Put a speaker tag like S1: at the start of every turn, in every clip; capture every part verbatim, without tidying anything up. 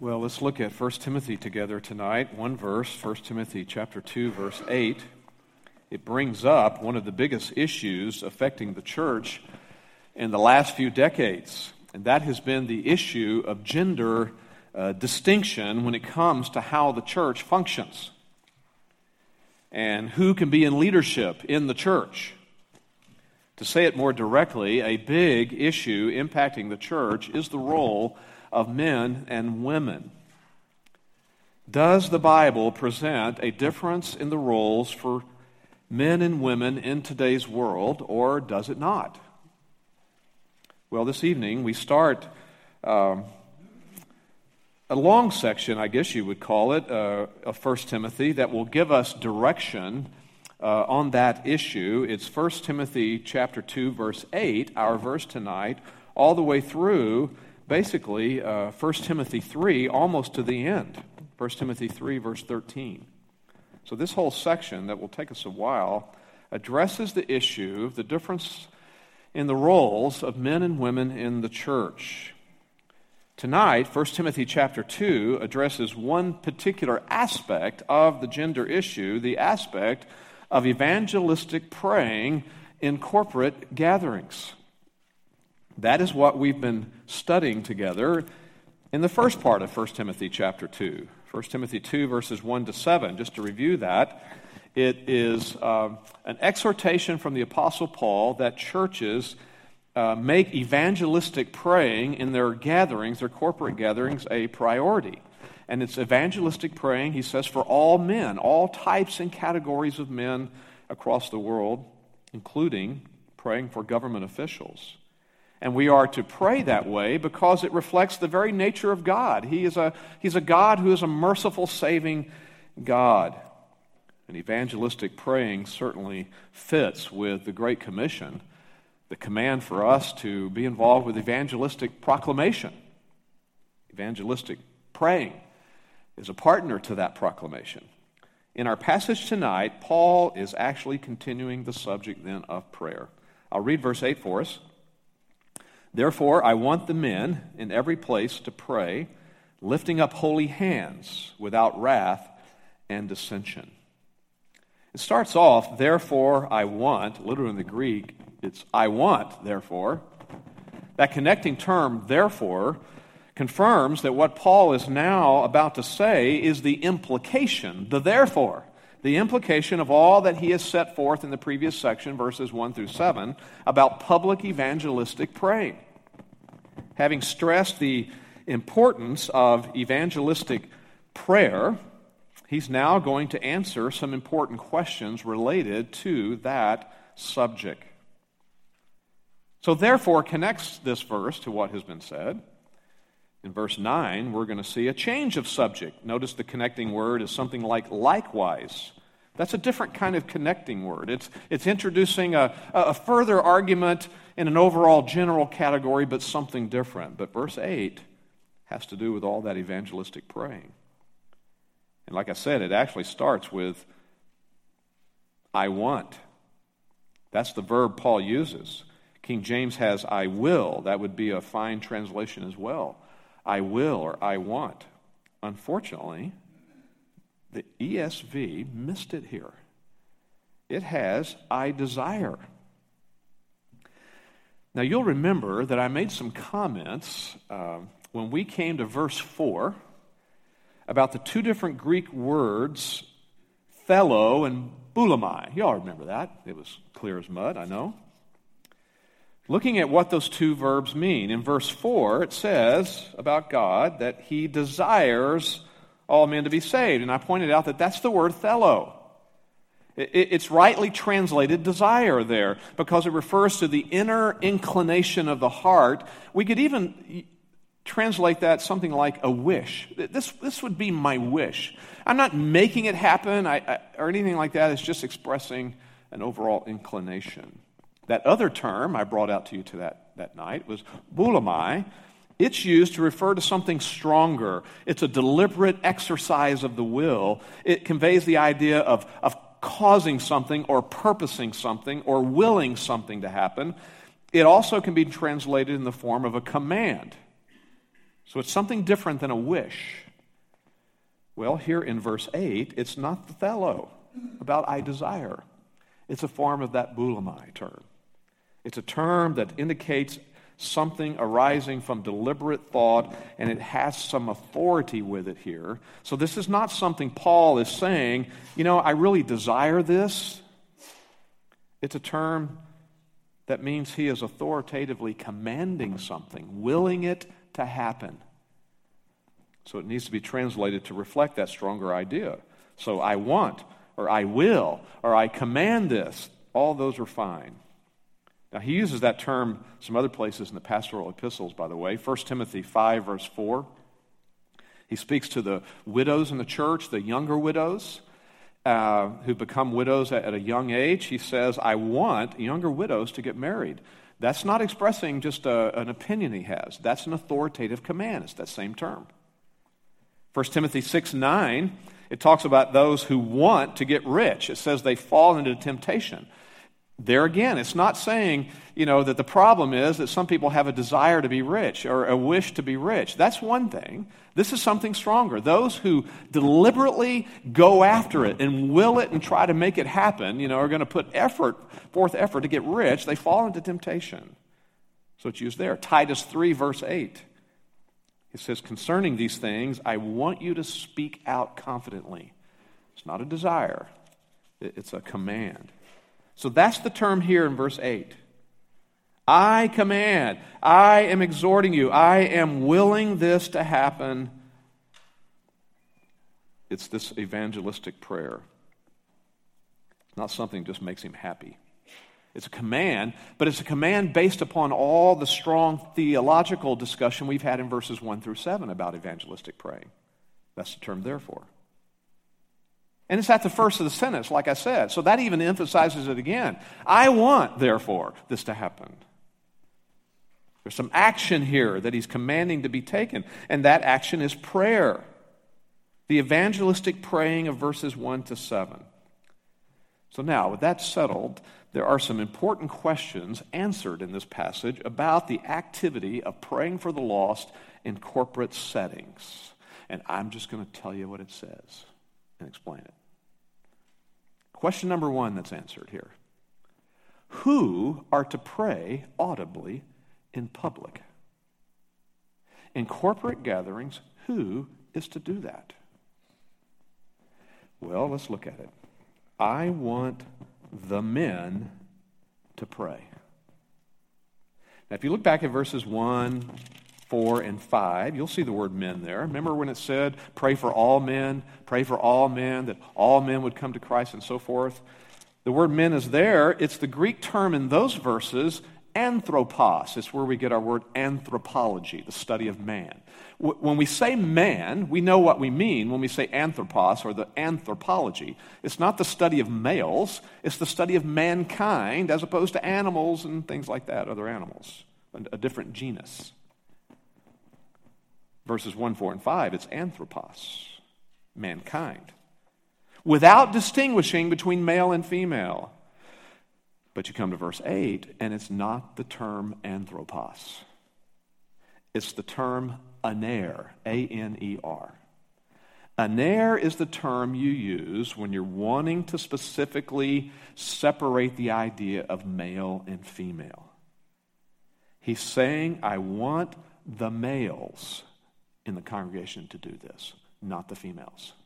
S1: Well, let's look at First Timothy together tonight. One verse, First Timothy chapter two, verse eight. It brings up one of the biggest issues affecting the church in the last few decades, and that has been the issue of gender uh, distinction when it comes to how the church functions and who can be in leadership in the church. To say it more directly, a big issue impacting the church is the role of men and women. Does the Bible present a difference in the roles for men and women in today's world, or does it not? Well, this evening we start um, a long section, I guess you would call it, uh, of First Timothy that will give us direction uh, on that issue. It's First Timothy chapter two, verse eight, our verse tonight, all the way through basically uh, First Timothy three, almost to the end. First Timothy three, verse thirteen. So this whole section that will take us a while addresses the issue of the difference in the roles of men and women in the church. Tonight, First Timothy chapter two addresses one particular aspect of the gender issue, the aspect of evangelistic praying in corporate gatherings. That is what we've been studying together in the first part of First Timothy chapter two. First Timothy two, verses one to seven. Just to review that, it is uh, an exhortation from the Apostle Paul that churches uh, make evangelistic praying in their gatherings, their corporate gatherings, a priority. And it's evangelistic praying, he says, for all men, all types and categories of men across the world, including praying for government officials. And we are to pray that way because it reflects the very nature of God. He is a, he's a God who is a merciful, saving God. And evangelistic praying certainly fits with the Great Commission, the command for us to be involved with evangelistic proclamation. Evangelistic praying is a partner to that proclamation. In our passage tonight, Paul is actually continuing the subject then of prayer. I'll read verse eight for us. Therefore, I want the men in every place to pray, lifting up holy hands without wrath and dissension. It starts off, therefore I want, literally in the Greek, it's I want, therefore. That connecting term, therefore, confirms that what Paul is now about to say is the implication, the therefore. The implication of all that he has set forth in the previous section, verses one through seven, about public evangelistic praying. Having stressed the importance of evangelistic prayer, he's now going to answer some important questions related to that subject. So therefore connects this verse to what has been said. In verse nine, we're going to see a change of subject. Notice the connecting word is something like likewise. That's a different kind of connecting word. It's, it's introducing a, a further argument in an overall general category, but something different. But verse eight has to do with all that evangelistic praying. And like I said, it actually starts with I want. That's the verb Paul uses. King James has I will. That would be a fine translation as well. I will or I want. Unfortunately, the E S V missed it here. It has I desire. Now you'll remember that I made some comments uh, when we came to verse four about the two different Greek words, thelo and boulomai. You all remember that. It was clear as mud, I know. Looking at what those two verbs mean, in verse four it says about God that he desires all men to be saved. And I pointed out that that's the word thelo. It's rightly translated desire there because it refers to the inner inclination of the heart. We could even translate that something like a wish. This, this would be my wish. I'm not making it happen I, I, or anything like that. It's just expressing an overall inclination. That other term I brought out to you to that, that night was boulomai. It's used to refer to something stronger. It's a deliberate exercise of the will. It conveys the idea of, of causing something or purposing something or willing something to happen. It also can be translated in the form of a command. So it's something different than a wish. Well, here in verse eight, it's not the thelo, about I desire. It's a form of that boulamai term. It's a term that indicates something arising from deliberate thought, and it has some authority with it here. So this is not something Paul is saying, you know, I really desire this. It's a term that means he is authoritatively commanding something, willing it to happen. So it needs to be translated to reflect that stronger idea. So I want, or I will, or I command this. All those are fine. Now he uses that term some other places in the pastoral epistles, by the way. First Timothy five, verse four. He speaks to the widows in the church, the younger widows, uh, who become widows at, at a young age. He says, I want younger widows to get married. That's not expressing just a, an opinion he has. That's an authoritative command. It's that same term. First Timothy six nine, it talks about those who want to get rich. It says they fall into temptation. There again, it's not saying, you know, that the problem is that some people have a desire to be rich or a wish to be rich. That's one thing. This is something stronger. Those who deliberately go after it and will it and try to make it happen, you know, are going to put effort, forth effort to get rich. They fall into temptation. So it's used there. Titus three, verse eight. It says, concerning these things, I want you to speak out confidently. It's not a desire. It's a command. So that's the term here in verse eight. I command. I am exhorting you. I am willing this to happen. It's this evangelistic prayer. It's not something that just makes him happy. It's a command, but it's a command based upon all the strong theological discussion we've had in verses one through seven about evangelistic praying. That's the term therefore. And it's at the first of the sentence, like I said. So that even emphasizes it again. I want, therefore, this to happen. There's some action here that he's commanding to be taken, and that action is prayer. The evangelistic praying of verses one to seven. So now, with that settled, there are some important questions answered in this passage about the activity of praying for the lost in corporate settings. And I'm just going to tell you what it says and explain it. Question number one that's answered here. Who are to pray audibly in public? In corporate gatherings, who is to do that? Well, let's look at it. I want the men to pray. Now, if you look back at verses one, four, and five, you'll see the word men there. Remember when it said, pray for all men, pray for all men, that all men would come to Christ and so forth? The word men is there. It's the Greek term in those verses, anthropos. It's where we get our word anthropology, the study of man. When we say man, we know what we mean when we say anthropos or the anthropology. It's not the study of males, it's the study of mankind as opposed to animals and things like that, other animals, a different genus. Verses one, four, and five, it's anthropos, mankind, without distinguishing between male and female. But you come to verse eight, and it's not the term anthropos. It's the term aner, A N E R. Aner is the term you use when you're wanting to specifically separate the idea of male and female. He's saying, I want the males in the congregation to do this, not the females.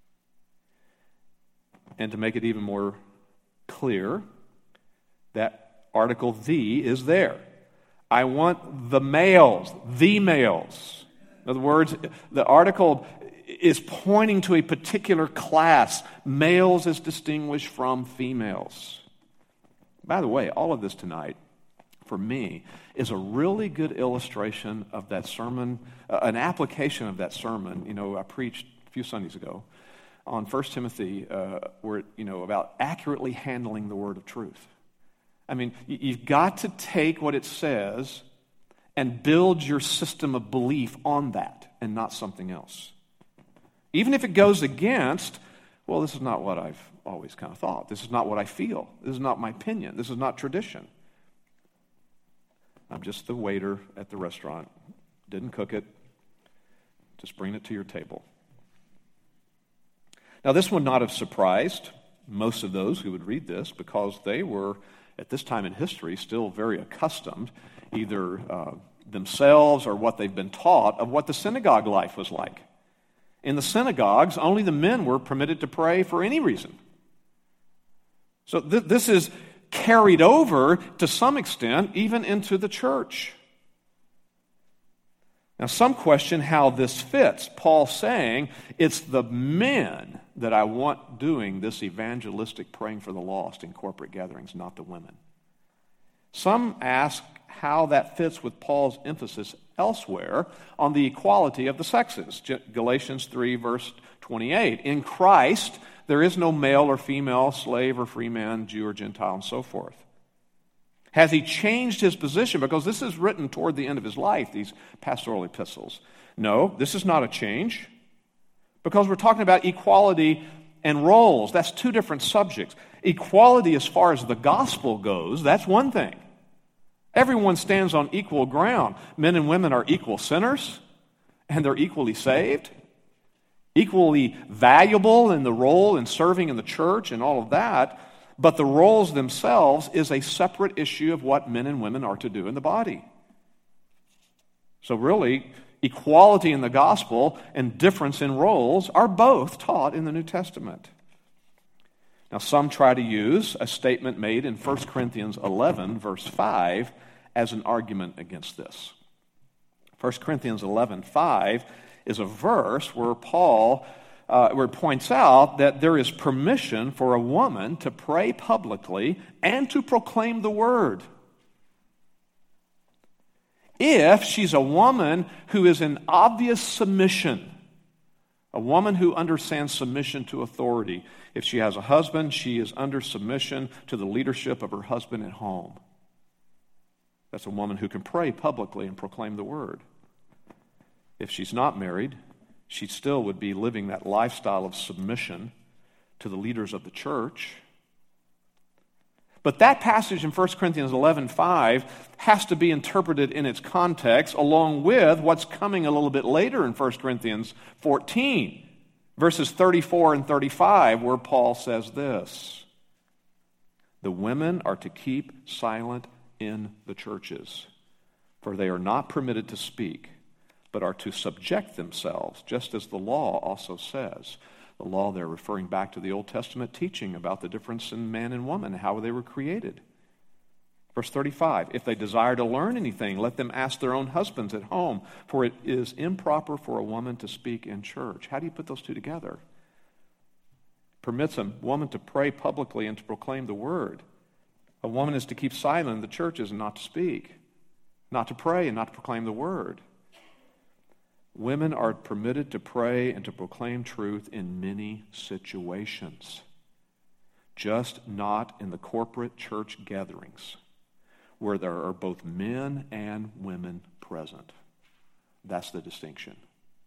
S1: And to make it even more clear, that article the is there. I want the males, the males. In other words, the article is pointing to a particular class. Males is distinguished from females. By the way, all of this tonight, for me, is a really good illustration of that sermon, uh, an application of that sermon, you know, I preached a few Sundays ago on First Timothy, uh, where, you know, about accurately handling the word of truth. I mean, you've got to take what it says and build your system of belief on that and not something else. Even if it goes against, well, this is not what I've always kind of thought. This is not what I feel. This is not my opinion. This is not tradition. I'm just the waiter at the restaurant. Didn't cook it. Just bring it to your table. Now, this would not have surprised most of those who would read this because they were, at this time in history, still very accustomed, either uh, themselves or what they've been taught, of what the synagogue life was like. In the synagogues, only the men were permitted to pray for any reason. So th- this is carried over to some extent even into the church. Now, some question how this fits. Paul saying, it's the men that I want doing this evangelistic praying for the lost in corporate gatherings, not the women. Some ask how that fits with Paul's emphasis elsewhere on the equality of the sexes. Galatians three, verse twenty-eight. In Christ, there is no male or female, slave or free man, Jew or Gentile, and so forth. Has he changed his position? Because this is written toward the end of his life, these pastoral epistles. No, this is not a change. Because we're talking about equality and roles. That's two different subjects. Equality as far as the gospel goes, that's one thing. Everyone stands on equal ground. Men and women are equal sinners, and they're equally saved, equally valuable in the role in serving in the church and all of that. But the roles themselves is a separate issue of what men and women are to do in the body. So really, equality in the gospel and difference in roles are both taught in the New Testament. Now, some try to use a statement made in First Corinthians eleven, verse five, as an argument against this. First Corinthians eleven, five is a verse where Paul Uh, where it points out that there is permission for a woman to pray publicly and to proclaim the word. If she's a woman who is in obvious submission, a woman who understands submission to authority. If she has a husband, she is under submission to the leadership of her husband at home. That's a woman who can pray publicly and proclaim the word. If she's not married, she still would be living that lifestyle of submission to the leaders of the church. But that passage in First Corinthians eleven five has to be interpreted in its context along with what's coming a little bit later in First Corinthians fourteen, verses thirty-four and thirty-five, where Paul says this: the women are to keep silent in the churches, for they are not permitted to speak, but are to subject themselves, just as the law also says. The law there referring back to the Old Testament teaching about the difference in man and woman and how they were created. Verse thirty-five, if they desire to learn anything, let them ask their own husbands at home, for it is improper for a woman to speak in church. How do you put those two together? Permits a woman to pray publicly and to proclaim the word. A woman is to keep silent in the churches and not to speak, not to pray and not to proclaim the word. Women are permitted to pray and to proclaim truth in many situations, just not in the corporate church gatherings where there are both men and women present. That's the distinction.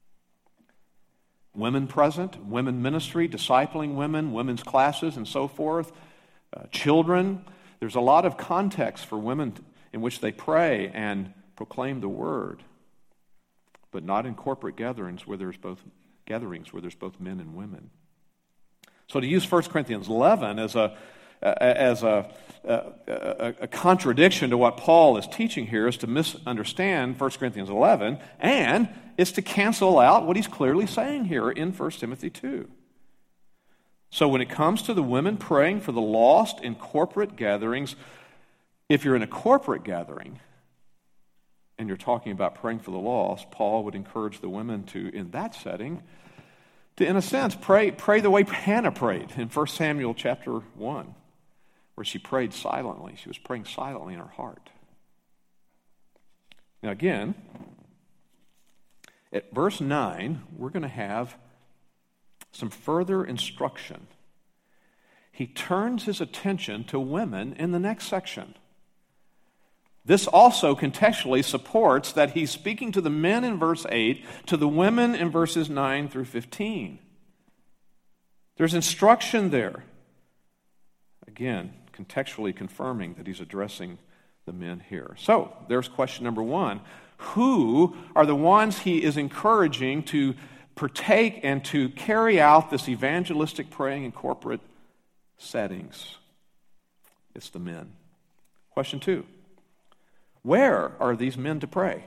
S1: Women present, women ministry, discipling women, women's classes, and so forth, uh, children. There's a lot of context for women in which they pray and proclaim the word, but not in corporate gatherings where there's both gatherings where there's both men and women. So to use First Corinthians eleven as a as a, a, a contradiction to what Paul is teaching here is to misunderstand First Corinthians eleven, and it's to cancel out what he's clearly saying here in First Timothy two. So when it comes to the women praying for the lost in corporate gatherings, if you're in a corporate gathering and you're talking about praying for the lost, Paul would encourage the women to, in that setting, to, in a sense, pray pray the way Hannah prayed in First Samuel chapter one, where she prayed silently. She was praying silently in her heart. Now again, at verse nine, we're going to have some further instruction. He turns his attention to women in the next section. This also contextually supports that he's speaking to the men in verse eight, to the women in verses nine through fifteen. There's instruction there. Again, contextually confirming that he's addressing the men here. So, there's question number one. Who are the ones he is encouraging to partake and to carry out this evangelistic praying in corporate settings? It's the men. Question two, where are these men to pray?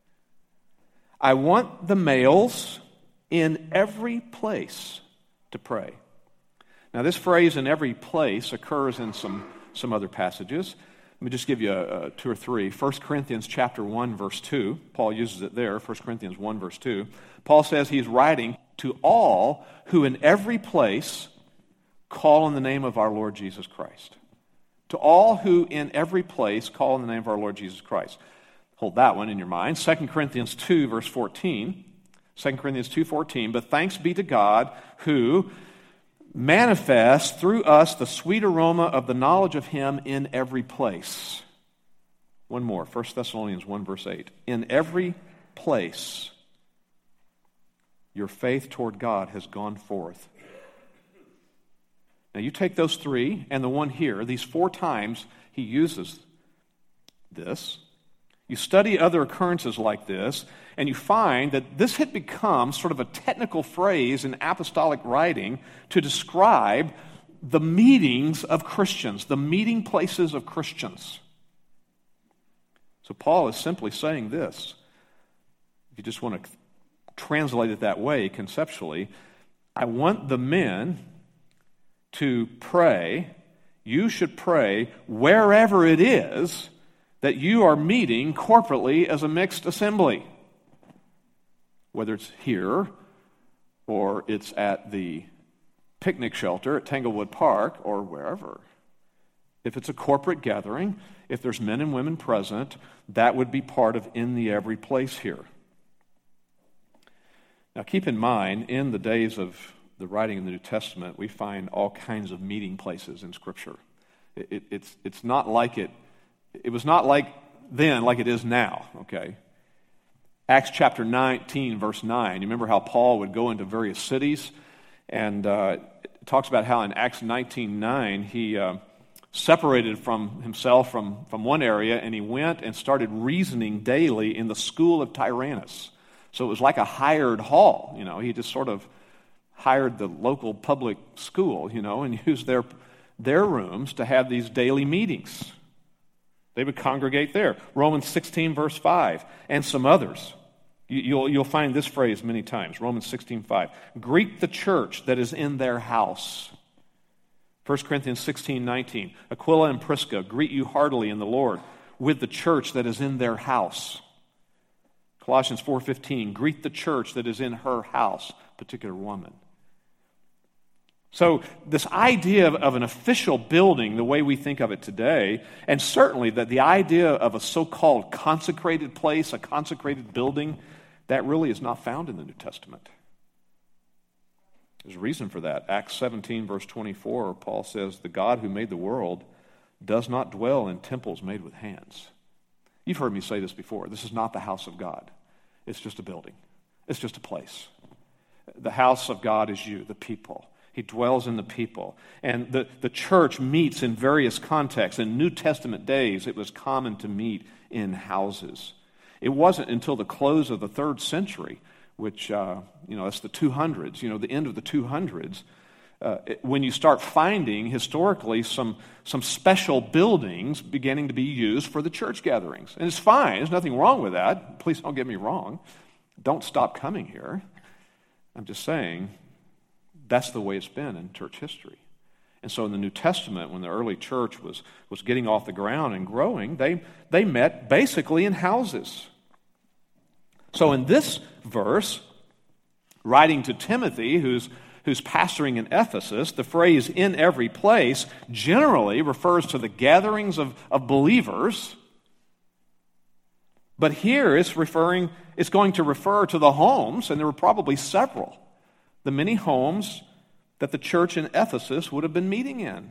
S1: I want the males in every place to pray. Now, this phrase, in every place, occurs in some, some other passages. Let me just give you a, a two or three. First Corinthians chapter one, verse two. Paul uses it there, First Corinthians one, verse two. Paul says he's writing to all who in every place call on the name of our Lord Jesus Christ. To all who in every place call on the name of our Lord Jesus Christ. Hold that one in your mind. Second Corinthians two, verse fourteen. Second Corinthians two, fourteen. But thanks be to God who manifests through us the sweet aroma of the knowledge of him in every place. One more. First Thessalonians one, verse eight. In every place your faith toward God has gone forth. Now you take those three and the one here, these four times he uses this. You study other occurrences like this, and you find that this had become sort of a technical phrase in apostolic writing to describe the meetings of Christians, the meeting places of Christians. So Paul is simply saying this. If you just want to translate it that way conceptually, I want the men to pray, you should pray wherever it is that you are meeting corporately as a mixed assembly. Whether it's here or it's at the picnic shelter at Tanglewood Park or wherever. If it's a corporate gathering, if there's men and women present, that would be part of in the every place here. Now keep in mind, in the days of the writing of the New Testament, we find all kinds of meeting places in Scripture. It, it, it's, it's not like it, it was not like then like it is now, okay? Acts chapter nineteen, verse nine. You remember how Paul would go into various cities, and uh, it talks about how in Acts nineteen nine he uh, separated from himself from, from one area, and he went and started reasoning daily in the school of Tyrannus. So it was like a hired hall, you know. He just sort of hired the local public school, you know, and used their their rooms to have these daily meetings. They would congregate there. Romans sixteen, verse five, and some others. You, you'll, you'll find this phrase many times, Romans sixteen, five. Greet the church that is in their house. First Corinthians sixteen, nineteen. Aquila and Prisca greet you heartily in the Lord with the church that is in their house. Colossians four, fifteen. Greet the church that is in her house, particular woman. So this idea of, of an official building, the way we think of it today, and certainly that the idea of a so-called consecrated place, a consecrated building, that really is not found in the New Testament. There's a reason for that. Acts seventeen, verse twenty-four, Paul says, the God who made the world does not dwell in temples made with hands. You've heard me say this before. This is not the house of God. It's just a building. It's just a place. The house of God is you, the people. He dwells in the people. And the, the church meets in various contexts. In New Testament days, it was common to meet in houses. It wasn't until the close of the third century, which, uh, you know, it's the two hundreds, you know, the end of the two hundreds, uh, it, when you start finding historically some, some special buildings beginning to be used for the church gatherings. And it's fine. There's nothing wrong with that. Please don't get me wrong. Don't stop coming here. I'm just saying, that's the way it's been in church history. And so in the New Testament, when the early church was, was getting off the ground and growing, they, they met basically in houses. So in this verse, writing to Timothy, who's, who's pastoring in Ephesus, the phrase in every place generally refers to the gatherings of, of believers. But here it's referring, it's going to refer to the homes, and there were probably several. The many homes that the church in Ephesus would have been meeting in.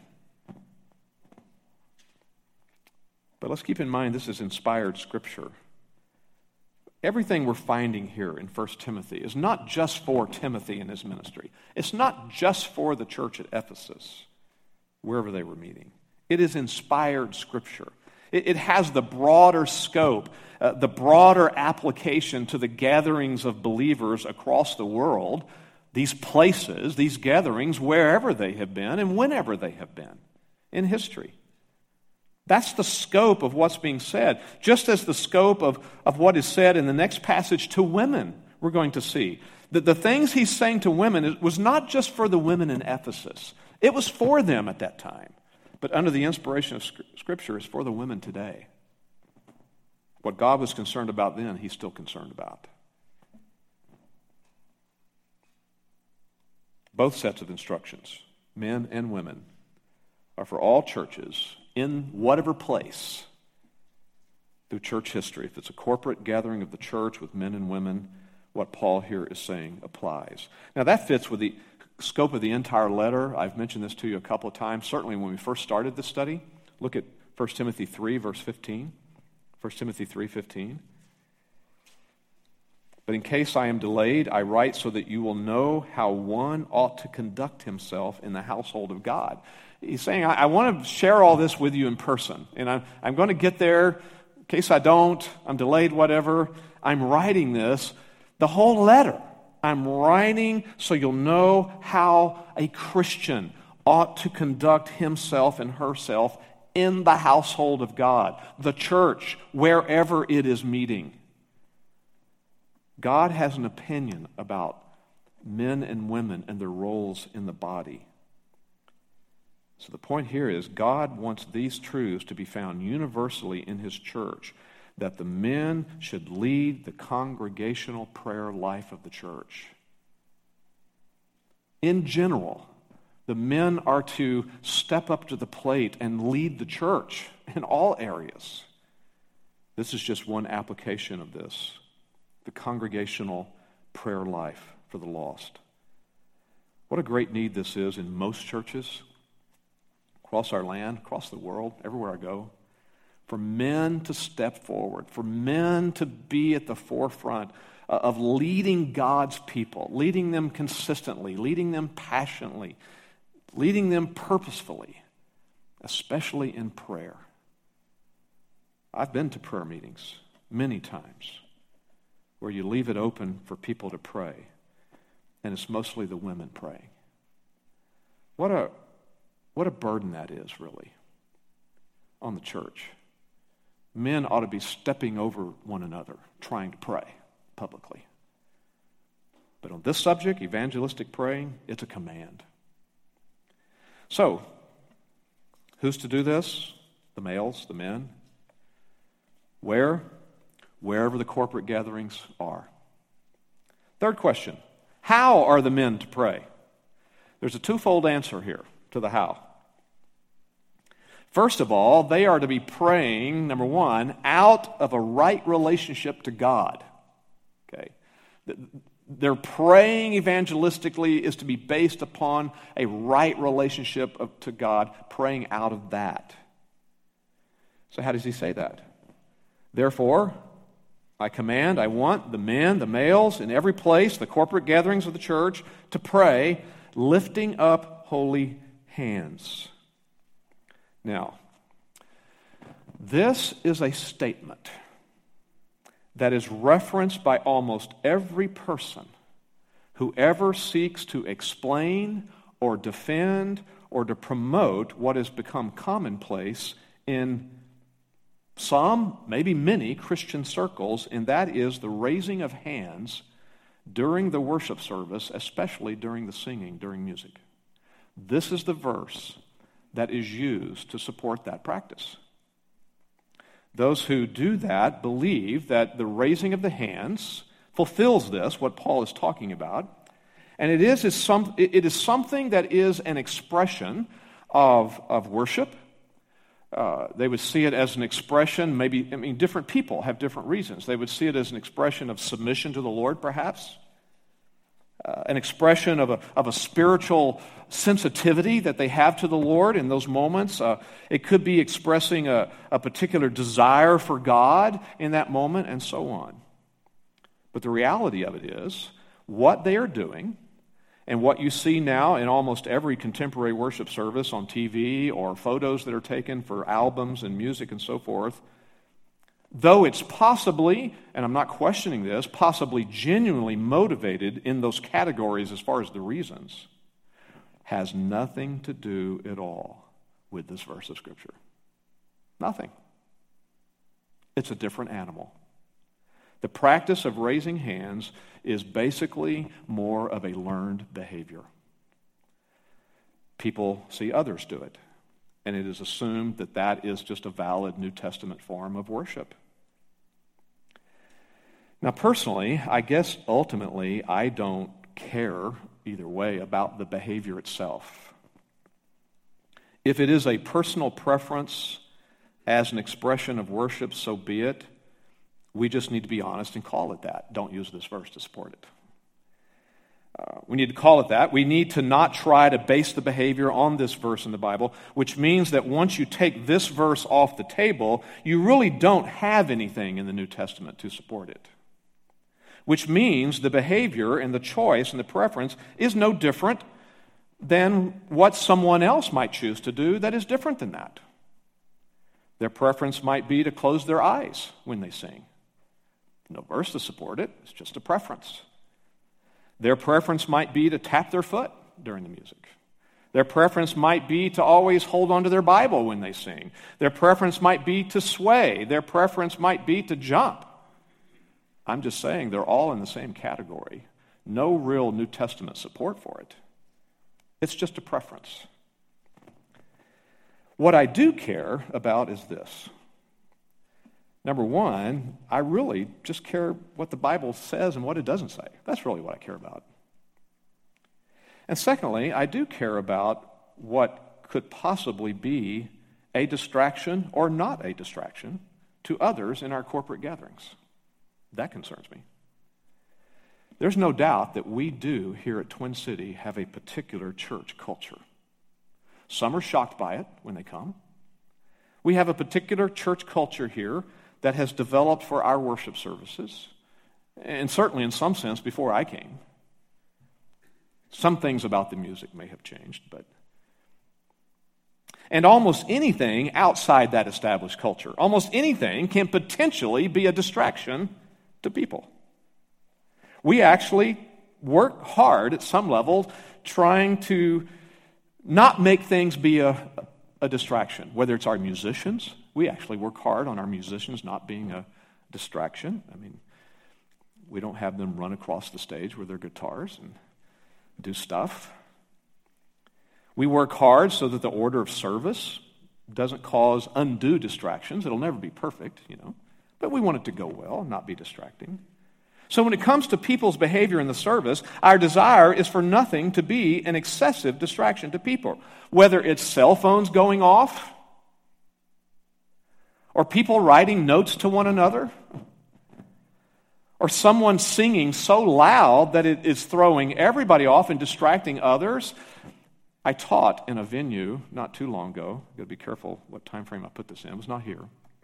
S1: But let's keep in mind this is inspired Scripture. Everything we're finding here in First Timothy is not just for Timothy and his ministry. It's not just for the church at Ephesus, wherever they were meeting. It is inspired Scripture. It, it has the broader scope, uh, the broader application to the gatherings of believers across the world, these places, these gatherings, wherever they have been and whenever they have been in history. That's the scope of what's being said, just as the scope of, of what is said in the next passage to women we're going to see. That the things he's saying to women it was not just for the women in Ephesus. It was for them at that time. But under the inspiration of Scripture, it's for the women today. What God was concerned about then, he's still concerned about. Both sets of instructions, men and women, are for all churches in whatever place through church history. If it's a corporate gathering of the church with men and women, what Paul here is saying applies. Now that fits with the scope of the entire letter. I've mentioned this to you a couple of times. Certainly when we first started this study, look at First Timothy three, verse fifteen. First Timothy three fifteen. But in case I am delayed, I write so that you will know how one ought to conduct himself in the household of God. He's saying, I, I want to share all this with you in person. And I'm, I'm going to get there. In case I don't, I'm delayed, whatever. I'm writing this. The whole letter, I'm writing so you'll know how a Christian ought to conduct himself and herself in the household of God, the church, wherever it is meeting. God has an opinion about men and women and their roles in the body. So the point here is God wants these truths to be found universally in his church, that the men should lead the congregational prayer life of the church. In general, the men are to step up to the plate and lead the church in all areas. This is just one application of this, the congregational prayer life for the lost. What a great need this is in most churches, across our land, across the world, everywhere I go. For men to step forward, for men to be at the forefront of leading God's people, leading them consistently, leading them passionately, leading them purposefully, especially in prayer. I've been to prayer meetings many times where you leave it open for people to pray, and it's mostly the women praying. What a, what a burden that is, really, on the church. Men ought to be stepping over one another, trying to pray publicly. But on this subject, evangelistic praying, it's a command. So, who's to do this? The males, the men. Where? Wherever the corporate gatherings are. Third question, how are the men to pray? There's a twofold answer here to the how. First of all, they are to be praying, number one, out of a right relationship to God. Okay? Their praying evangelistically is to be based upon a right relationship of, to God, praying out of that. So how does he say that? Therefore, I command, I want the men, the males, in every place, the corporate gatherings of the church, to pray, lifting up holy hands. Now, this is a statement that is referenced by almost every person who ever seeks to explain or defend or to promote what has become commonplace in some, maybe many, Christian circles, and that is the raising of hands during the worship service, especially during the singing, during music. This is the verse that is used to support that practice. Those who do that believe that the raising of the hands fulfills this, what Paul is talking about, and it is, is, some, it is something that is an expression of, of worship. Uh, they would see it as an expression, maybe, I mean, different people have different reasons. They would see it as an expression of submission to the Lord, perhaps. Uh, an expression of a, of a spiritual sensitivity that they have to the Lord in those moments. Uh, it could be expressing a, a particular desire for God in that moment, and so on. But the reality of it is, what they are doing And what you see now in almost every contemporary worship service on T V or photos that are taken for albums and music and so forth, though it's possibly, and I'm not questioning this, possibly genuinely motivated in those categories as far as the reasons, has nothing to do at all with this verse of Scripture. Nothing. It's a different animal. The practice of raising hands is basically more of a learned behavior. People see others do it, and it is assumed that that is just a valid New Testament form of worship. Now, personally, I guess ultimately I don't care either way about the behavior itself. If it is a personal preference as an expression of worship, so be it. We just need to be honest and call it that. Don't use this verse to support it. Uh, we need to call it that. We need to not try to base the behavior on this verse in the Bible, which means that once you take this verse off the table, you really don't have anything in the New Testament to support it. Which means the behavior and the choice and the preference is no different than what someone else might choose to do that is different than that. Their preference might be to close their eyes when they sing. No verse to support it. It's just a preference. Their preference might be to tap their foot during the music. Their preference might be to always hold onto their Bible when they sing. Their preference might be to sway. Their preference might be to jump. I'm just saying they're all in the same category. No real New Testament support for it. It's just a preference. What I do care about is this. Number one, I really just care what the Bible says and what it doesn't say. That's really what I care about. And secondly, I do care about what could possibly be a distraction or not a distraction to others in our corporate gatherings. That concerns me. There's no doubt that we do here at Twin City have a particular church culture. Some are shocked by it when they come. We have a particular church culture here that has developed for our worship services, and certainly in some sense before I came. Some things about the music may have changed, but... And almost anything outside that established culture, almost anything can potentially be a distraction to people. We actually work hard at some level trying to not make things be a, a distraction. Whether it's our musicians, we actually work hard on our musicians not being a distraction. I mean, we don't have them run across the stage with their guitars and do stuff. We work hard so that the order of service doesn't cause undue distractions. It'll never be perfect, you know, but we want it to go well and not be distracting. So when it comes to people's behavior in the service, our desire is for nothing to be an excessive distraction to people. Whether it's cell phones going off, or people writing notes to one another, or someone singing so loud that it is throwing everybody off and distracting others. I taught in a venue not too long ago. I've got to be careful what time frame I put this in. It was not here.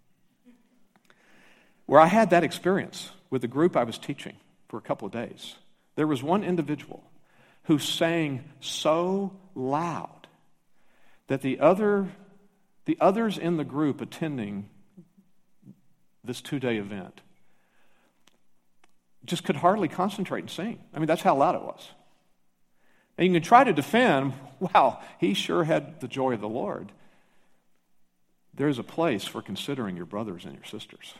S1: Where I had that experience with the group I was teaching for a couple of days. There was one individual who sang so loud that the other, the others in the group attending this two-day event just could hardly concentrate and sing. I mean, that's how loud it was. And you can try to defend, wow, he sure had the joy of the Lord. There's a place for considering your brothers and your sisters.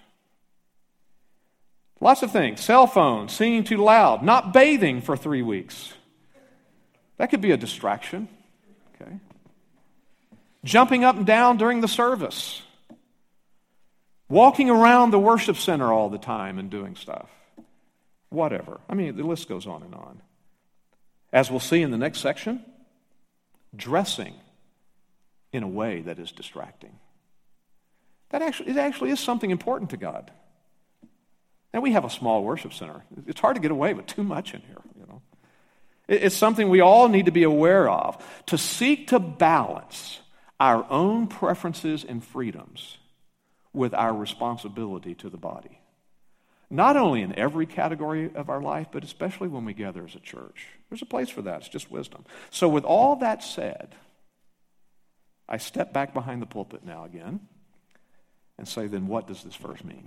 S1: Lots of things. Cell phones, singing too loud, not bathing for three weeks. That could be a distraction. Okay. Jumping up and down during the service. Walking around the worship center all the time and doing stuff. Whatever. I mean, the list goes on and on. As we'll see in the next section, dressing in a way that is distracting. That actually, it actually is something important to God. And we have a small worship center. It's hard to get away with too much in here, you know. It's something we all need to be aware of, to seek to balance our own preferences and freedoms with our responsibility to the body. not only in every category of our life, but especially when we gather as a church. There's a place for that. It's just wisdom. So with all that said, I step back behind the pulpit now again and say, then what does this verse mean?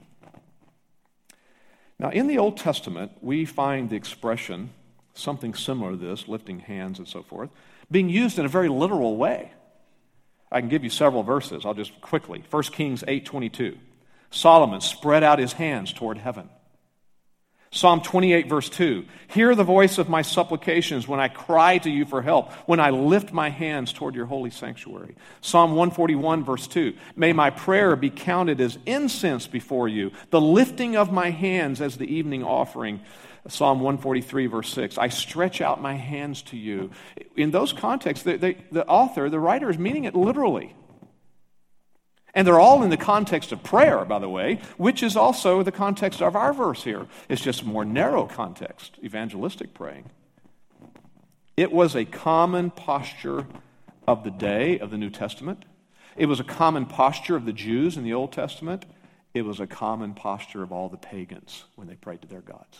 S1: Now, in the Old Testament, we find the expression, something similar to this, lifting hands and so forth, being used in a very literal way. I can give you several verses. I'll just quickly. First Kings eight twenty-two. Solomon spread out his hands toward heaven. Psalm twenty-eight, verse two. Hear the voice of my supplications when I cry to you for help, when I lift my hands toward your holy sanctuary. Psalm one forty-one, verse two. May my prayer be counted as incense before you, the lifting of my hands as the evening offering. Psalm one forty-three, verse six. I stretch out my hands to you. In those contexts, they, they, the author, the writer, is meaning it literally. And they're all in the context of prayer, by the way, which is also the context of our verse here. It's just a more narrow context, evangelistic praying. It was a common posture of the day of the New Testament. It was a common posture of the Jews in the Old Testament. It was a common posture of all the pagans when they prayed to their gods.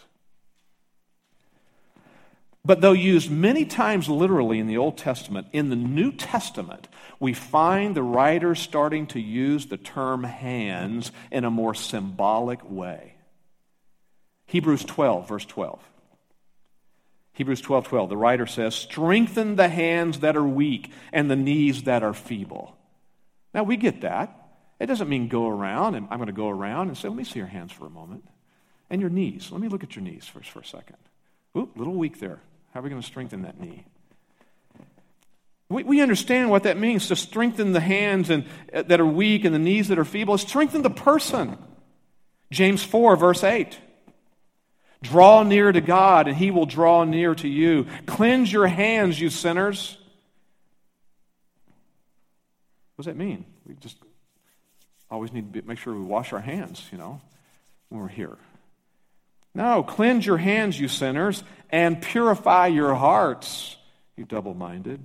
S1: But though used many times literally in the Old Testament, in the New Testament, we find the writer starting to use the term hands in a more symbolic way. Hebrews twelve, verse twelve. Hebrews twelve, twelve, the writer says, strengthen the hands that are weak and the knees that are feeble. Now we get that. It doesn't mean go around, and I'm going to go around and say, let me see your hands for a moment. And your knees. Let me look at your knees first for a second. Oop, a little weak there. How are we going to strengthen that knee? We, we understand what that means, to strengthen the hands and, uh, that are weak and the knees that are feeble. Strengthen the person. James four, verse eight. Draw near to God, and he will draw near to you. Cleanse your hands, you sinners. What does that mean? We just always need to be, make sure we wash our hands, you know, when we're here. No, cleanse your hands, you sinners, and purify your hearts, you double-minded.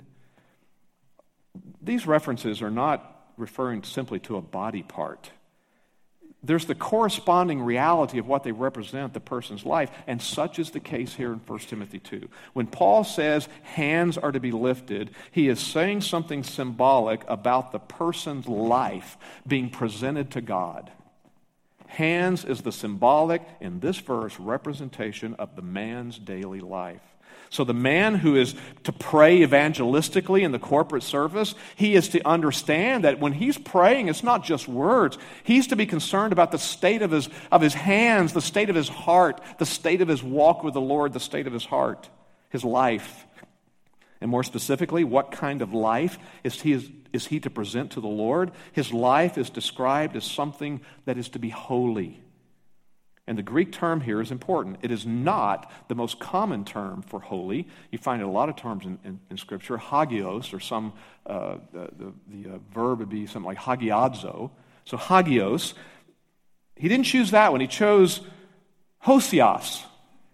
S1: These references are not referring simply to a body part. There's the corresponding reality of what they represent, the person's life, and such is the case here in First Timothy two. When Paul says hands are to be lifted, he is saying something symbolic about the person's life being presented to God. Hands is the symbolic, in this verse, representation of the man's daily life. So the man who is to pray evangelistically in the corporate service, he is to understand that when he's praying, it's not just words. He's to be concerned about the state of his, of his hands, the state of his heart, the state of his walk with the Lord, the state of his heart, his life. And more specifically, what kind of life is he, is, is he to present to the Lord? His life is described as something that is to be holy. And the Greek term here is important. It is not the most common term for holy. You find it a lot of terms in, in, in Scripture. Hagios, or some, uh, the, the, the uh, verb would be something like hagiadzo. So hagios, he didn't choose that one. He chose hosios.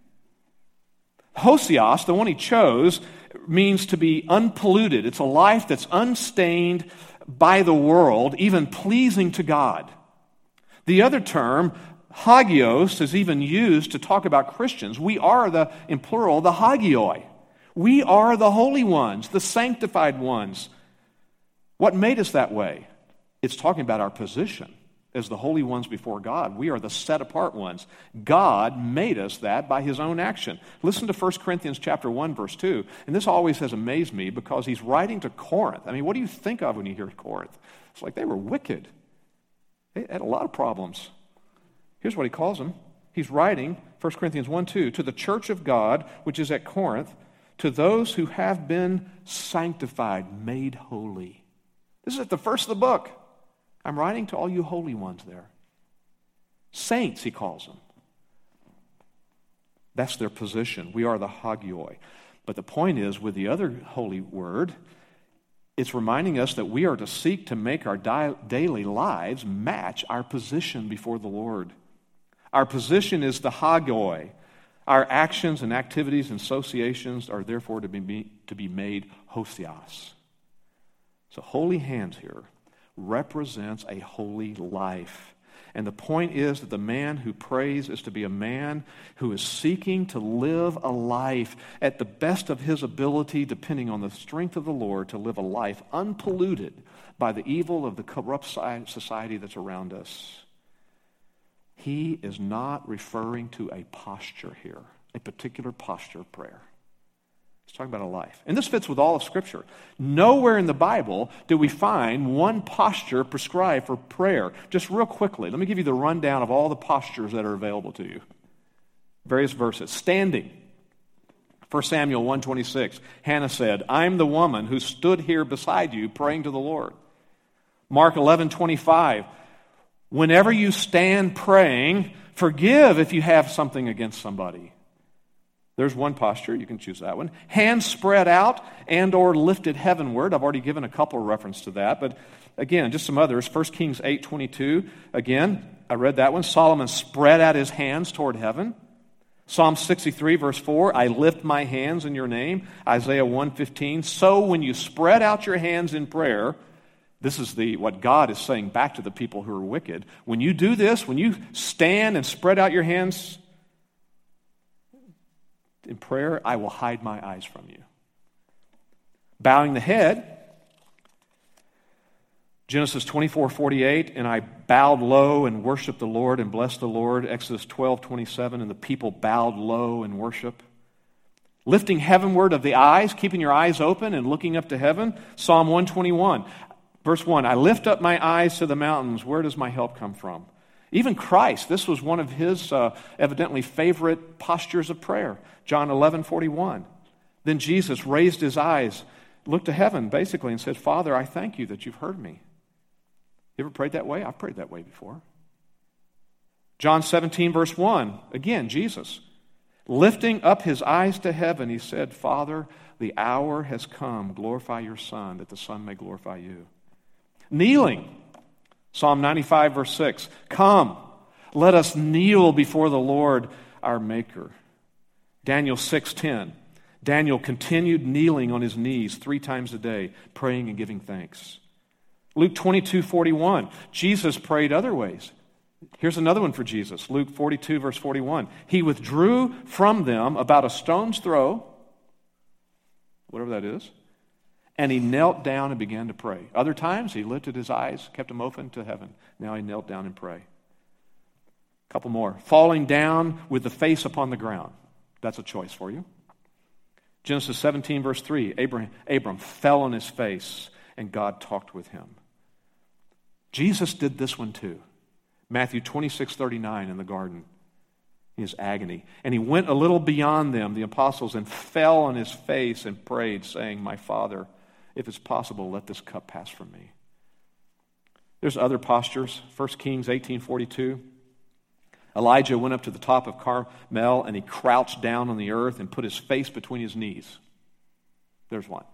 S1: Hosios, the one he chose, means to be unpolluted. It's a life that's unstained by the world, even pleasing to God. The other term, hagios, is even used to talk about Christians. We are the, in plural, the hagioi. We are the holy ones, the sanctified ones. What made us that way? It's talking about our position as the holy ones before God. We are the set-apart ones. God made us that by his own action. Listen to First Corinthians chapter one, verse two. And this always has amazed me because he's writing to Corinth. I mean, what do you think of when you hear Corinth? It's like they were wicked. They had a lot of problems. Here's what he calls them. He's writing, First Corinthians one, two, to the church of God, which is at Corinth, to those who have been sanctified, made holy. This is at the first of the book. I'm writing to all you holy ones there. Saints, he calls them. That's their position. We are the hagioi. But the point is, with the other holy word, it's reminding us that we are to seek to make our di- daily lives match our position before the Lord. Our position is the hagioi. Our actions and activities and associations are therefore to be, to be made hosios. So holy hands here represents a holy life. And the point is that the man who prays is to be a man who is seeking to live a life at the best of his ability, depending on the strength of the Lord, to live a life unpolluted by the evil of the corrupt society that's around us. He is not referring to a posture here, a particular posture of prayer. He's talking about a life. And this fits with all of Scripture. Nowhere in the Bible do we find one posture prescribed for prayer. Just real quickly, let me give you the rundown of all the postures that are available to you. Various verses. Standing. First Samuel one twenty-six. Hannah said, I'm the woman who stood here beside you praying to the Lord. Mark eleven twenty-five. Whenever you stand praying, forgive if you have something against somebody. There's one posture. You can choose that one. Hands spread out and or lifted heavenward. I've already given a couple of references to that. But again, just some others. First Kings eight twenty-two. Again, I read that one. Solomon spread out his hands toward heaven. Psalm sixty-three, verse four. I lift my hands in your name. Isaiah one fifteen. So when you spread out your hands in prayer, this is the what God is saying back to the people who are wicked. When you do this, when you stand and spread out your hands in prayer, I will hide my eyes from you. Bowing the head, Genesis twenty-four forty-eight, and I bowed low and worshiped the Lord and blessed the Lord. Exodus twelve twenty-seven, and the people bowed low in worship. Lifting heavenward of the eyes, keeping your eyes open and looking up to heaven. Psalm one twenty-one, verse one, I lift up my eyes to the mountains. Where does my help come from? Even Christ, this was one of his uh, evidently favorite postures of prayer. John eleven forty-one. Then Jesus raised his eyes, looked to heaven basically, and said, Father, I thank you that you've heard me. You ever prayed that way? I've prayed that way before. John seventeen, verse one. Again, Jesus, lifting up his eyes to heaven, he said, Father, the hour has come. Glorify your Son, that the Son may glorify you. Kneeling. Psalm ninety-five, verse six. Come, let us kneel before the Lord our Maker. Daniel six ten. Daniel continued kneeling on his knees three times a day, praying and giving thanks. Luke twenty-two forty-one. Jesus prayed other ways. Here's another one for Jesus. Luke forty-two, verse forty-one. He withdrew from them about a stone's throw, whatever that is, and he knelt down and began to pray. Other times, he lifted his eyes, kept them open to heaven. Now he knelt down and prayed. A couple more. Falling down with the face upon the ground. That's a choice for you. Genesis seventeen, verse three. Abraham, Abram fell on his face, and God talked with him. Jesus did this one too. Matthew twenty-six thirty-nine in the garden. His agony. And he went a little beyond them, the apostles, and fell on his face and prayed, saying, My Father, if it's possible, let this cup pass from me. There's other postures. First Kings eighteen forty-two. Elijah went up to the top of Carmel and he crouched down on the earth and put his face between his knees. There's one.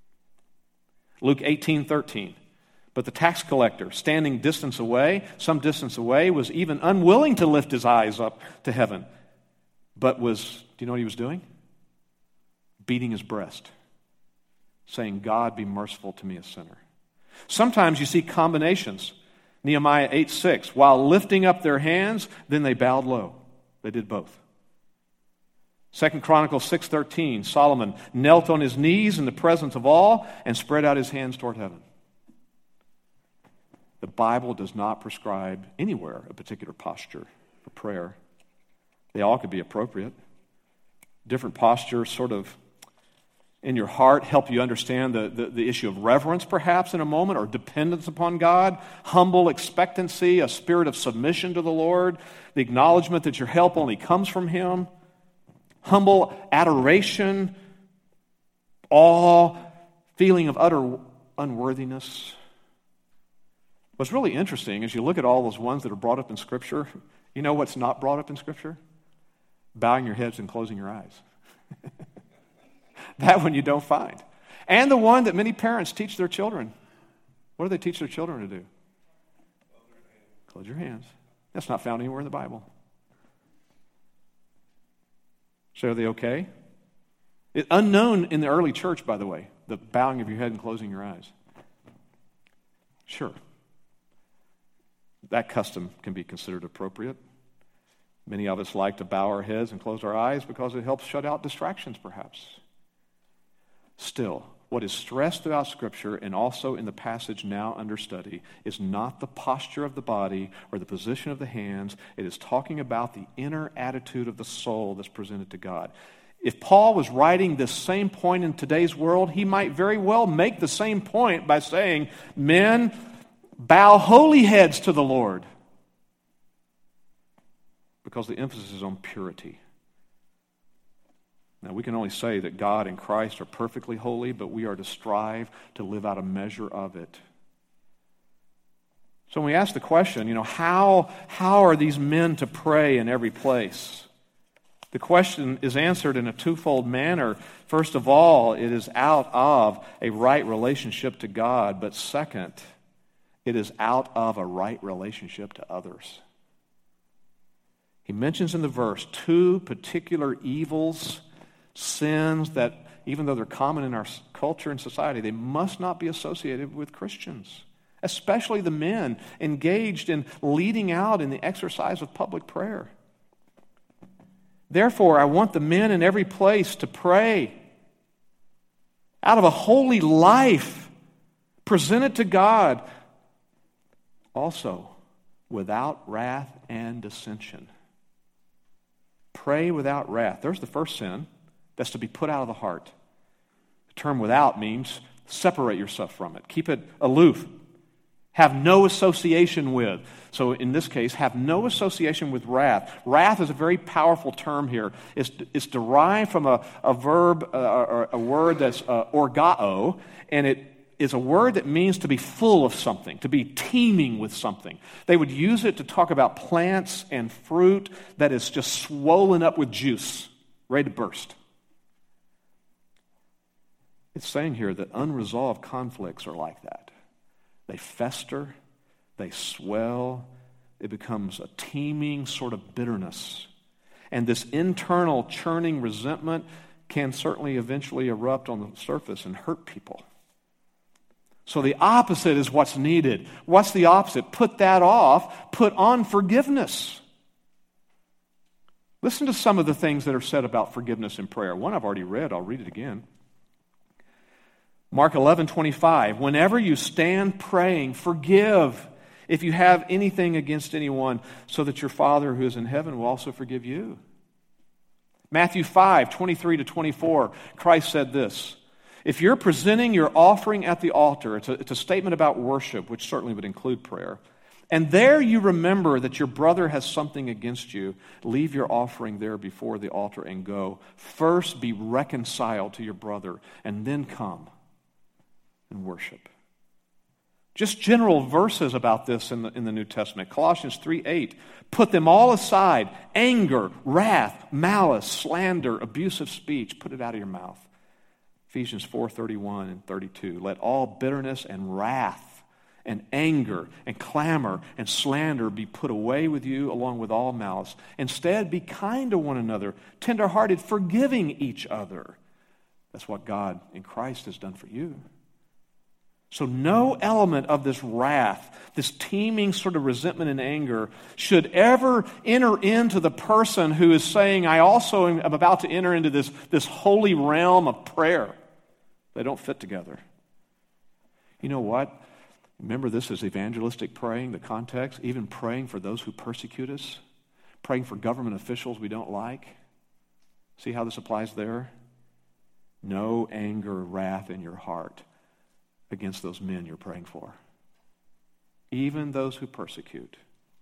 S1: Luke eighteen thirteen. But the tax collector, standing distance away, some distance away, was even unwilling to lift his eyes up to heaven, but was, do you know what he was doing? Beating his breast, saying, God, be merciful to me, a sinner. Sometimes you see combinations. Nehemiah eight six, while lifting up their hands, then they bowed low. They did both. Second Chronicles six thirteen, Solomon knelt on his knees in the presence of all and spread out his hands toward heaven. The Bible does not prescribe anywhere a particular posture for prayer. They all could be appropriate. Different postures sort of in your heart help you understand the, the, the issue of reverence perhaps in a moment, or dependence upon God, humble expectancy, a spirit of submission to the Lord, the acknowledgement that your help only comes from Him, humble adoration, awe, feeling of utter unworthiness. What's really interesting is you look at all those ones that are brought up in Scripture. You know what's not brought up in Scripture? Bowing your heads and closing your eyes. That one you don't find. And the one that many parents teach their children. What do they teach their children to do? Close your hands. That's not found anywhere in the Bible. So are they okay? It, unknown in the early church, by the way, the bowing of your head and closing your eyes. Sure. that custom can be considered appropriate. Many of us like to bow our heads and close our eyes because it helps shut out distractions, perhaps. Still, what is stressed throughout Scripture and also in the passage now under study is not the posture of the body or the position of the hands. It is talking about the inner attitude of the soul that's presented to God. If Paul was writing this same point in today's world, he might very well make the same point by saying, men, bow holy heads to the Lord. Because the emphasis is on purity. Now, we can only say that God and Christ are perfectly holy, but we are to strive to live out a measure of it. So when we ask the question, you know, how, how are these men to pray in every place? The question is answered in a twofold manner. First of all, it is out of a right relationship to God, but second, it is out of a right relationship to others. He mentions in the verse two particular evils, sins that, even though they're common in our culture and society, they must not be associated with Christians, especially the men engaged in leading out in the exercise of public prayer. Therefore, I want the men in every place to pray out of a holy life presented to God, also without wrath and dissension. Pray without wrath. There's the first sin that's to be put out of the heart. The term without means separate yourself from it. Keep it aloof. Have no association with. So in this case, have no association with wrath. Wrath is a very powerful term here. It's, it's derived from a, a verb, uh, or a word that's uh, orgao, and it is a word that means to be full of something, to be teeming with something. They would use it to talk about plants and fruit that is just swollen up with juice, ready to burst. It's saying here that unresolved conflicts are like that. They fester, they swell, it becomes a teeming sort of bitterness. And this internal churning resentment can certainly eventually erupt on the surface and hurt people. So the opposite is what's needed. What's the opposite? Put that off, put on forgiveness. Listen to some of the things that are said about forgiveness in prayer. One I've already read, I'll read it again. Mark eleven twenty-five, whenever you stand praying, forgive if you have anything against anyone, so that your Father who is in heaven will also forgive you. Matthew five twenty-three to twenty-four, Christ said this, if you're presenting your offering at the altar, it's a, it's a statement about worship, which certainly would include prayer, and there you remember that your brother has something against you, leave your offering there before the altar and go. First be reconciled to your brother, and then come and worship. Just general verses about this in the, in the New Testament. Colossians three eight, put them all aside, anger, wrath, malice, slander, abusive speech, put it out of your mouth. Ephesians four thirty-one and thirty-two, let all bitterness and wrath and anger and clamor and slander be put away with you along with all malice. Instead, be kind to one another, tenderhearted, forgiving each other. That's what God in Christ has done for you. So no element of this wrath, this teeming sort of resentment and anger should ever enter into the person who is saying, I also am about to enter into this, this holy realm of prayer. They don't fit together. You know what? Remember, this is evangelistic praying, the context, even praying for those who persecute us, praying for government officials we don't like. See how this applies there? No anger, wrath in your heart against those men you're praying for. Even those who persecute.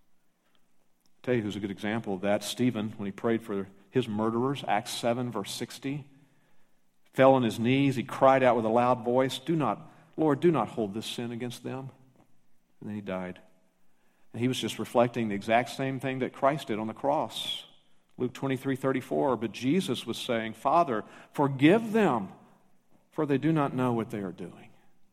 S1: I'll tell you who's a good example of that. Stephen, when he prayed for his murderers, Acts seven, verse sixty, fell on his knees, he cried out with a loud voice, "Do not, Lord, do not hold this sin against them." And then he died. And he was just reflecting the exact same thing that Christ did on the cross. Luke twenty-three thirty-four, but Jesus was saying, Father, forgive them, for they do not know what they are doing.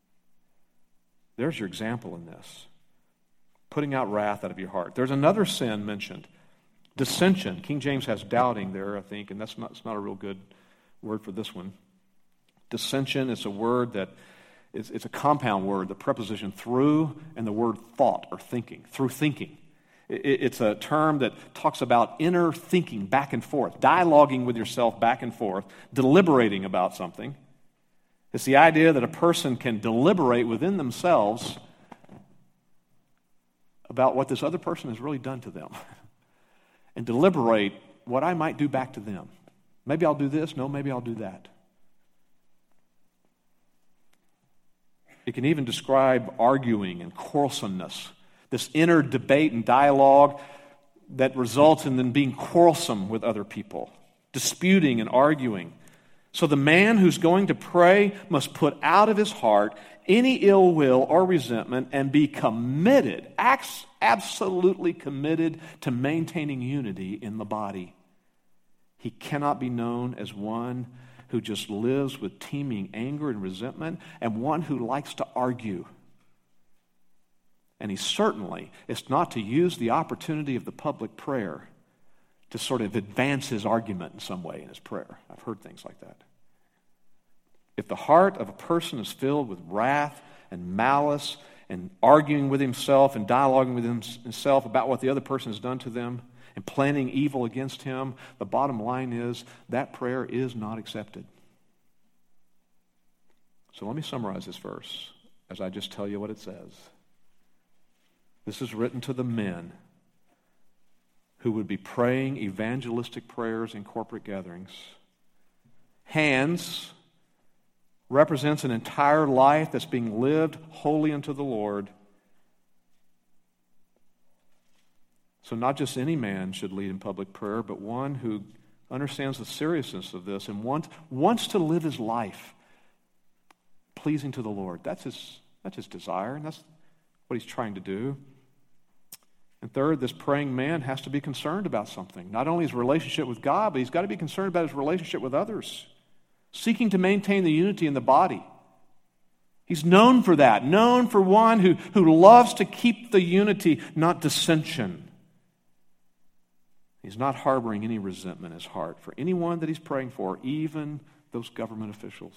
S1: There's your example in this. Putting out wrath out of your heart. There's another sin mentioned. Dissension. King James has doubting there, I think, and that's not, it's not a real good word for this one. Dissension is a word that it's, it's a compound word, the preposition through and the word thought or thinking, through thinking. It, it's a term that talks about inner thinking back and forth, dialoguing with yourself back and forth, deliberating about something. It's the idea that a person can deliberate within themselves about what this other person has really done to them and deliberate what I might do back to them. Maybe I'll do this, no, maybe I'll do that. It can even describe arguing and quarrelsomeness, this inner debate and dialogue that results in them being quarrelsome with other people, disputing and arguing. So the man who's going to pray must put out of his heart any ill will or resentment and be committed, acts absolutely committed to maintaining unity in the body. He cannot be known as one who just lives with teeming anger and resentment, and one who likes to argue. And he certainly is not to use the opportunity of the public prayer to sort of advance his argument in some way in his prayer. I've heard things like that. If the heart of a person is filled with wrath and malice and arguing with himself and dialoguing with himself about what the other person has done to them, and planning evil against him, the bottom line is that prayer is not accepted. So let me summarize this verse as I just tell you what it says. This is written to the men who would be praying evangelistic prayers in corporate gatherings. Hands represents an entire life that's being lived wholly unto the Lord. So not just any man should lead in public prayer, but one who understands the seriousness of this and wants, wants to live his life pleasing to the Lord. That's his, that's his desire, and that's what he's trying to do. And third, this praying man has to be concerned about something. Not only his relationship with God, but he's got to be concerned about his relationship with others, seeking to maintain the unity in the body. He's known for that, known for one who, who loves to keep the unity, not dissension. He's not harboring any resentment in his heart for anyone that he's praying for, even those government officials.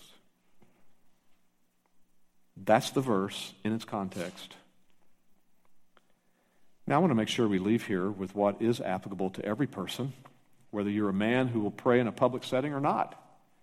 S1: That's the verse in its context. Now I want to make sure we leave here with what is applicable to every person, whether you're a man who will pray in a public setting or not.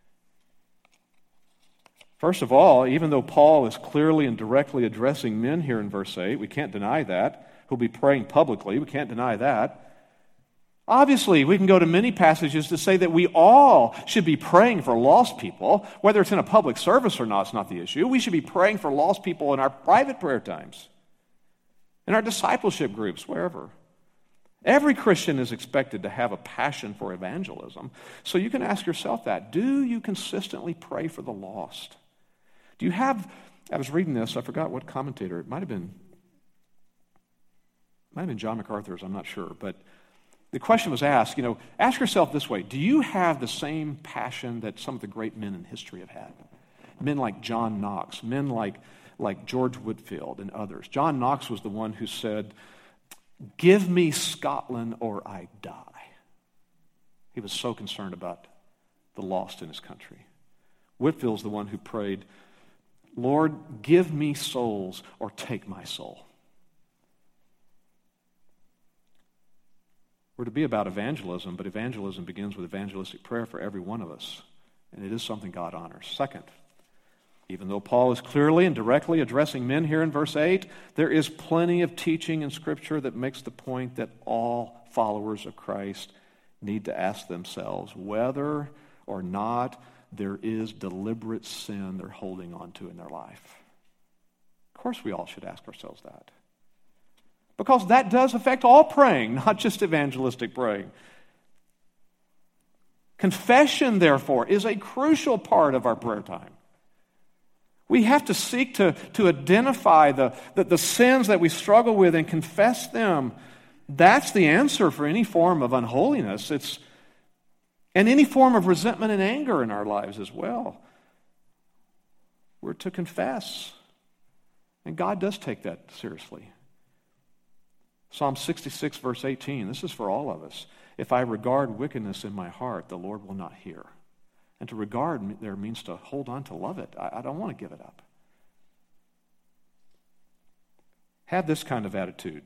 S1: First of all, even though Paul is clearly and directly addressing men here in verse eight, we can't deny that. He'll be praying publicly. We can't deny that. Obviously, we can go to many passages to say that we all should be praying for lost people. Whether it's in a public service or not is not the issue. We should be praying for lost people in our private prayer times, in our discipleship groups, wherever. Every Christian is expected to have a passion for evangelism. So you can ask yourself that. Do you consistently pray for the lost? Do you have, I was reading this, I forgot what commentator, it might have been, it might have been John MacArthur's, I'm not sure, but the question was asked, you know, ask yourself this way. Do you have the same passion that some of the great men in history have had? Men like John Knox, men like, like George Whitefield and others. John Knox was the one who said, "Give me Scotland or I die." He was so concerned about the lost in his country. Whitefield's the one who prayed, "Lord, give me souls or take my soul." We're to be about evangelism, but evangelism begins with evangelistic prayer for every one of us, and it is something God honors. Second, even though Paul is clearly and directly addressing men here in verse eight, there is plenty of teaching in Scripture that makes the point that all followers of Christ need to ask themselves whether or not there is deliberate sin they're holding on to in their life. Of course we all should ask ourselves that. Because that does affect all praying, not just evangelistic praying. Confession, therefore, is a crucial part of our prayer time. We have to seek to, to identify the, the, the sins that we struggle with and confess them. That's the answer for any form of unholiness. It's, and any form of resentment and anger in our lives as well. We're to confess. And God does take that seriously. Psalm sixty-six, verse eighteen, this is for all of us. If I regard wickedness in my heart, the Lord will not hear. And to regard there means to hold on to love it. I, I don't want to give it up. Have this kind of attitude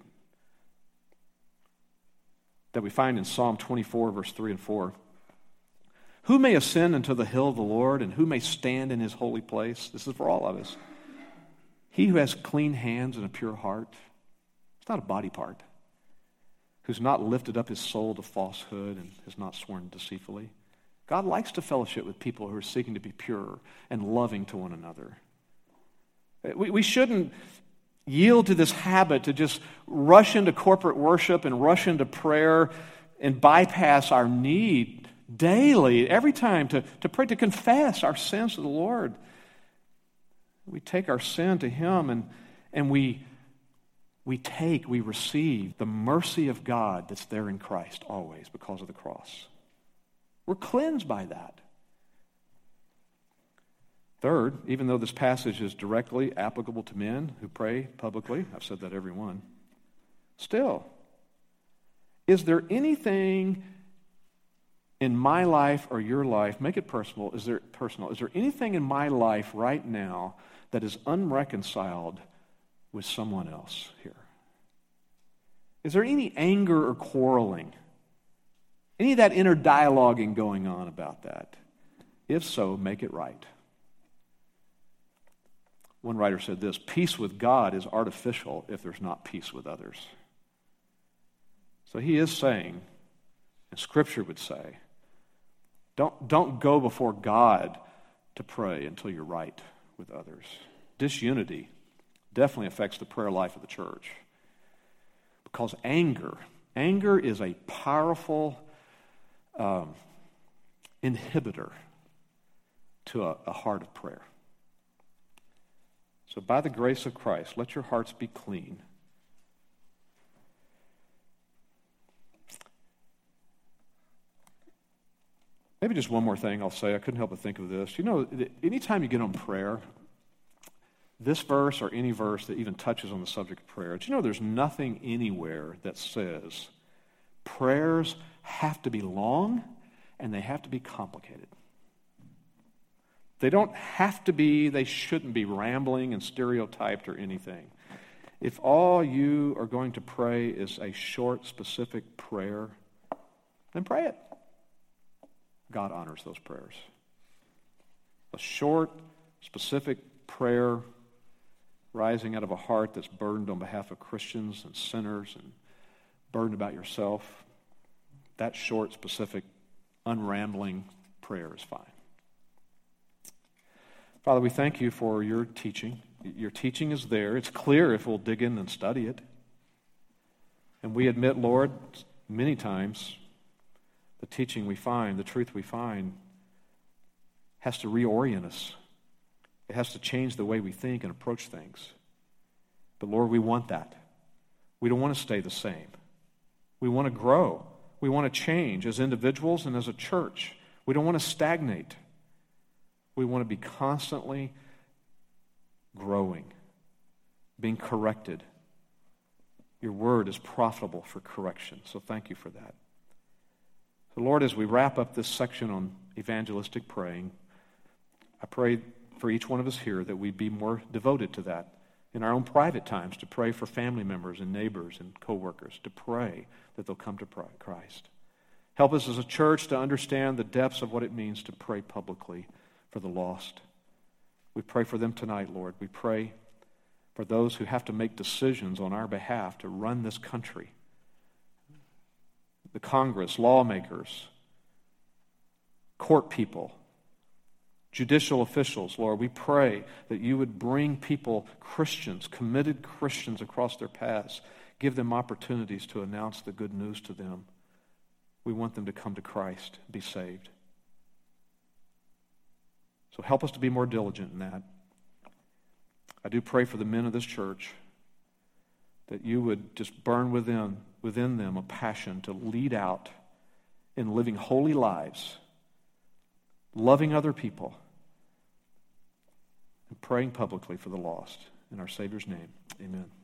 S1: that we find in Psalm twenty-four, verse three and four. Who may ascend into the hill of the Lord, and who may stand in his holy place? This is for all of us. He who has clean hands and a pure heart. It's not a body part. Who's not lifted up his soul to falsehood and has not sworn deceitfully. God likes to fellowship with people who are seeking to be pure and loving to one another. We, we shouldn't yield to this habit to just rush into corporate worship and rush into prayer and bypass our need daily, every time to, to pray, to confess our sins to the Lord. We take our sin to Him and, and we, we take, we receive the mercy of God that's there in Christ always because of the cross. We're cleansed by that. Third, even though this passage is directly applicable to men who pray publicly, I've said that every one, still, is there anything in my life or your life, make it personal, is there personal, is there anything in my life right now that is unreconciled with someone else here? Is there any anger or quarreling? Any of that inner dialoguing going on about that? If so, make it right. One writer said this, peace with God is artificial if there's not peace with others. So he is saying, and Scripture would say, don't, don't go before God to pray until you're right with others. Disunity definitely affects the prayer life of the church. Because anger, anger is a powerful um, inhibitor to a, a heart of prayer. So by the grace of Christ, let your hearts be clean. Maybe just one more thing I'll say. I couldn't help but think of this. You know, anytime you get on prayer, this verse or any verse that even touches on the subject of prayer, do you know there's nothing anywhere that says prayers have to be long and they have to be complicated. They don't have to be, they shouldn't be rambling and stereotyped or anything. If all you are going to pray is a short, specific prayer, then pray it. God honors those prayers. A short, specific prayer rising out of a heart that's burdened on behalf of Christians and sinners and burdened about yourself, that short, specific, unrambling prayer is fine. Father, we thank you for your teaching. Your teaching is there. It's clear if we'll dig in and study it. And we admit, Lord, many times the teaching we find, the truth we find, has to reorient us. It has to change the way we think and approach things. But Lord, we want that. We don't want to stay the same. We want to grow. We want to change as individuals and as a church. We don't want to stagnate. We want to be constantly growing, being corrected. Your word is profitable for correction, so thank you for that. So Lord, as we wrap up this section on evangelistic praying, I pray for each one of us here that we'd be more devoted to that in our own private times, to pray for family members and neighbors and coworkers, to pray that they'll come to Christ. Help us as a church to understand the depths of what it means to pray publicly for the lost. We pray for them tonight, Lord. We pray for those who have to make decisions on our behalf to run this country. The Congress, lawmakers, court people, judicial officials, Lord, we pray that you would bring people, Christians, committed Christians across their paths, give them opportunities to announce the good news to them. We want them to come to Christ, be saved. So help us to be more diligent in that. I do pray for the men of this church that you would just burn within, within them a passion to lead out in living holy lives, loving other people, and praying publicly for the lost. In our Savior's name, amen.